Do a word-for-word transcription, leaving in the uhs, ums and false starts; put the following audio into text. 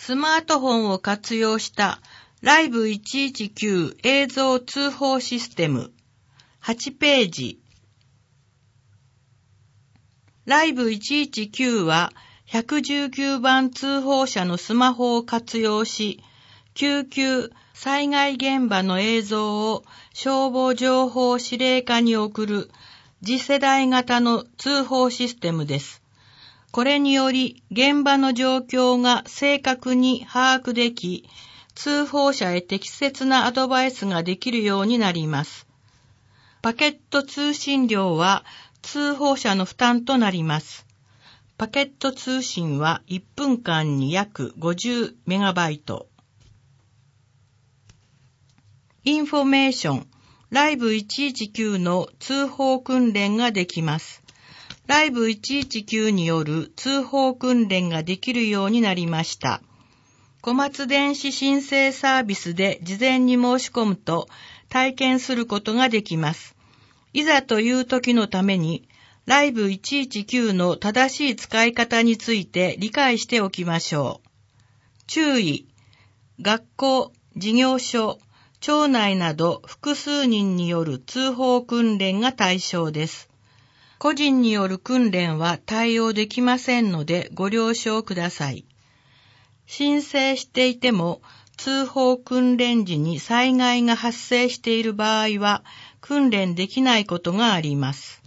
スマートフォンを活用したライブいちいちきゅう映像通報システムはちページ。ライブいちいちきゅうはひゃくじゅうきゅうばん通報者のスマホを活用し、救急・災害現場の映像を消防情報指令課に送る次世代型の通報システムです。これにより現場の状況が正確に把握でき、通報者へ適切なアドバイスができるようになります。パケット通信料は通報者の負担となります。パケット通信はいっぷんかんに約ごじゅうメガバイト。インフォメーション、ライブいちいちきゅうの通報訓練ができます。ライブいちいちきゅうによる通報訓練ができるようになりました。小松電子申請サービスで事前に申し込むと体験することができます。いざという時のために、ライブいちいちきゅうの正しい使い方について理解しておきましょう。注意、学校、事業所、町内など複数人による通報訓練が対象です。個人による訓練は対応できませんのでご了承ください。申請していても通報訓練時に災害が発生している場合は訓練できないことがあります。